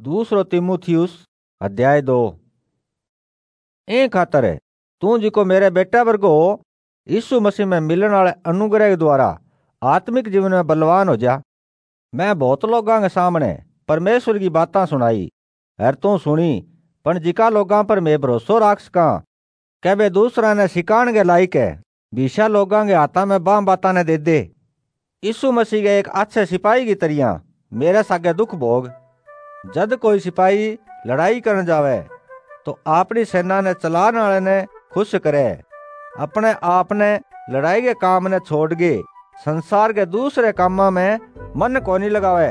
दूसरो तीमुथियुस अध्याय 2। ए खातर तू जिको मेरे बेटा वर्गो हो यीशु मसीह में मिलने वाले अनुग्रह के द्वारा आत्मिक जीवन में बलवान हो जा। मैं बहुत लोगों के सामने परमेश्वर की बातें सुनाई और तू सुनी, पर जिका लोगों पर मैं भरोसा रख सका कि वे दूसरा ने सिखाने के लायक है, विशा लोगों के हाथा में बाम बाता ने दे दे। यीशु मसीह के एक अच्छे सिपाही की तरिया मेरे सागे दुख भोग। जद कोई सिपाही लड़ाई करने जावे तो अपनी सेना ने चलाने वाले ने खुश करे, अपने आप ने लड़ाई के काम ने छोड़ के संसार के दूसरे कामों में मन को नहीं लगावे।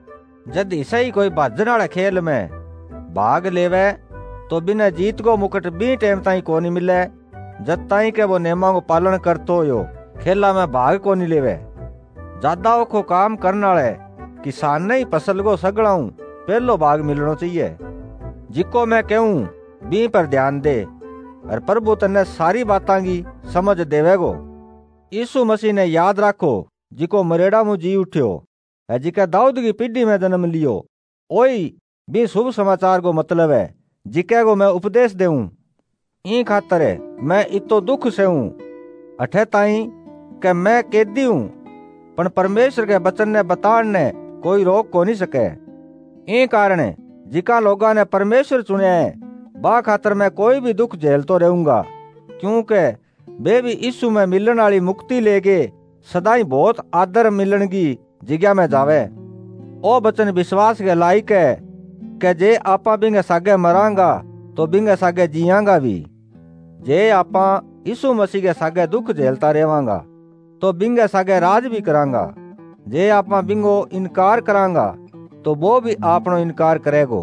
जद इसे ही कोई भाजन वाले खेल में भाग लेवे तो बिना जीत को मुकुट बी टाइम ताई को नहीं मिले जब ताई के वो नियमों को पालन करतो हो खेला में भाग को नहीं लेवे। ज्यादा ओखो काम करने वाले किसान ने ही फसल को सगड़ाऊं पहलो भाग मिलना चाहिए। जिको मैं कहूं बी पर ध्यान दे और प्रभु तन्ने सारी बातां की समझ देवेगो। यीशु मसीह ने याद रखो जिको मरेड़ा मुँह जी उठ्यो है, जिका दाऊद की पीढ़ी में जन्म लियो, ओई भी शुभ समाचार को मतलब है जिके को मैं उपदेश देऊं। ई खातर मैं इतो दुख से हूं अठे ताई कि मैं कैदी हूं, पर परमेश्वर के वचन ने बताण ने कोई रोक को नहीं सके। ई कारण जिका लोगों ने परमेश्वर चुने है बा खातर मैं कोई भी दुख झेलतो रहूंगा, क्योंकि वे भी यीशु में मिलने वाली मुक्ति लेके सदाई बहुत आदर मिलन की जिग्या में जावे। ओ वचन विश्वास के लायक है कि जे आपा बिंगे सागे मरांगा तो बिंगे सागे जियांगा भी। जे आपा यीशु मसीह के सागे दुख झेलता रहेवांगा तो बिंगे सागे राज भी करांगा। जे आपा बिंगो इनकार करांगा तो वो भी आपनो इनकार करेगो।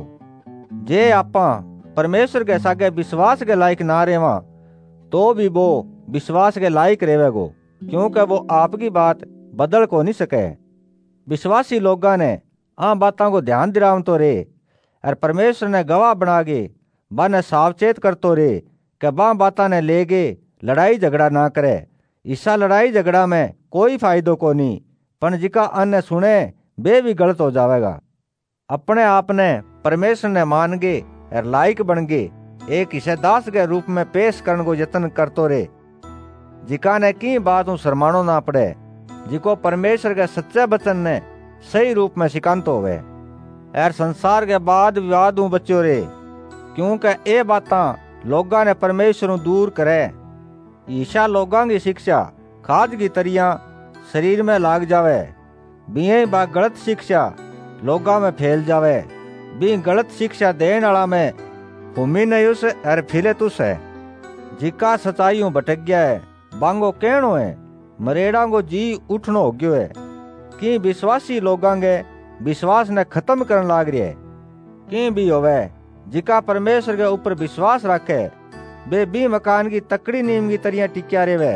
जे आपा परमेश्वर के सागे विश्वास के लायक ना रेवा तो भी वो विश्वास के लायक रहेगो, क्योंकि वो आपकी बात बदल को नहीं सके। विश्वासी लोगों ने आ बातों को ध्यान दिलाव तो रे और परमेश्वर ने गवाह बना के बाने सावचेत करतो रे कि बा बाता ने लेके लड़ाई झगड़ा ना करे। इसा लड़ाई झगड़ा में कोई फायदो को नहीं, पर जिका अन्य सुने वे भी गलत हो जाएगा। अपने आप ने परमेश्वर ने मान गे और लायक बन गे एक हिस्सेदास के रूप में पेश करने को यत्न करतो रे, जिका ने की बात शर्मानो ना पड़े, जिको परमेश्वर के सच्चे वचन ने सही रूप में सिखांतो होवे और संसार के बाद विवाद बच्चो रे, क्योंकि ये बातां लोगों ने परमेश्वर दूर करे। ईशा लोगों की शिक्षा खाद की तरिया शरीर में लाग जावे, बिये बा गलत शिक्षा लोगों में फैल जावे। भी गलत शिक्षा देने वाला में हुमिनयुस और फिलेतुस है, जिका सच्चाइयों भटक गया है। बांगो कहनो है मरेड़ा को जी उठनो हो गयो है कि विश्वासी लोगों के विश्वास ने खत्म करने लाग रही है। कि भी होवे जिका परमेश्वर के ऊपर विश्वास रखे वे भी मकान की तकड़ी नीम की तरिया टिक्या रेवे।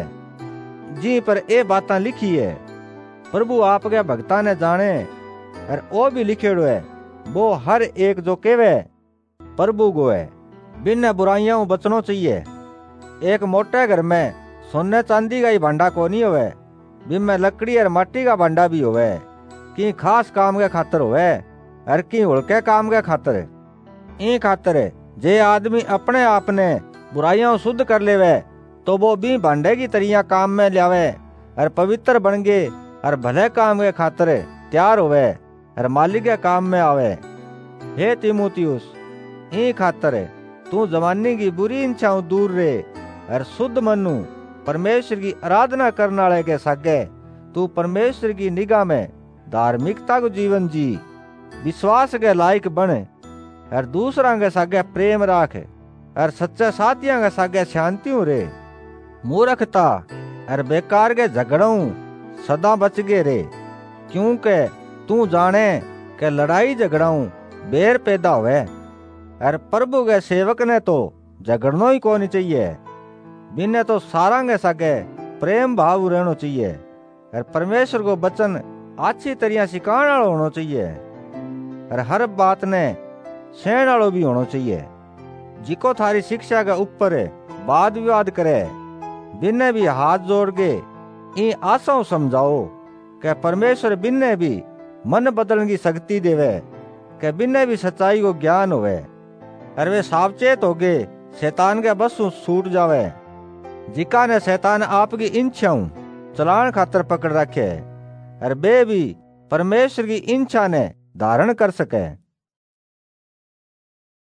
जी पर ए बातां लिखी है प्रभु आपके भक्ता ने जाने और वो भी लिखेड़ो है वो हर एक जो केवे प्रभु गो है। बिन बुराइयां बचनो चाहिए। एक मोटे घर में सोने चांदी का ही भांडा को नहीं होवे, बिन में लकड़ी और माटी का भांडा भी होवे, कि खास काम के खातर होवे और की हल्के काम के खातर। ई खातर जे आदमी अपने आप ने बुराइयां शुद्ध कर लेवे तो वो भी भांडे की तरिया काम में लावे और पवित्र बन गे और भले काम के खातर तैयार होवे और मालिक के काम में आवे। हे तीमुथियुस, ई खातर तू जमाने की बुरी इच्छाओं दूर रहे और शुद्ध मनु परमेश्वर की आराधना करने वाले के सागे तू परमेश्वर की निगाह में धार्मिकता को जीवन जी, विश्वास के लायक बने और दूसरा के सागे प्रेम राख और सच्चे साथियों के सागे शांति रे। मूर्खता और बेकार के झगड़ों सदा बच गए रे, क्योंकि तू जाने के लड़ाई झगड़ाऊं बेर पैदा हुए और प्रभु के सेवक ने तो झगड़ना ही को नहीं चाहिए। बिने तो सारा के सागे प्रेम भाव रहना चाहिए और परमेश्वर को वचन अच्छी तरह सिखाने वाला होना चाहिए और हर बात ने सहने वाला भी होना चाहिए। जिको थारी शिक्षा के ऊपर वाद विवाद करे बिन्ने भी हाथ जोड़ के इन आशाओं समझाओ कि परमेश्वर बिन्ने भी मन बदलने की शक्ति देवे के बिना भी सच्चाई को ज्ञान होवे और वे सावचेत होगे शैतान के बसों छूट जावे, जिका ने शैतान आपकी इच्छाऊं चलान खातर पकड़ रखे और वे भी परमेश्वर की इच्छा ने धारण कर सके।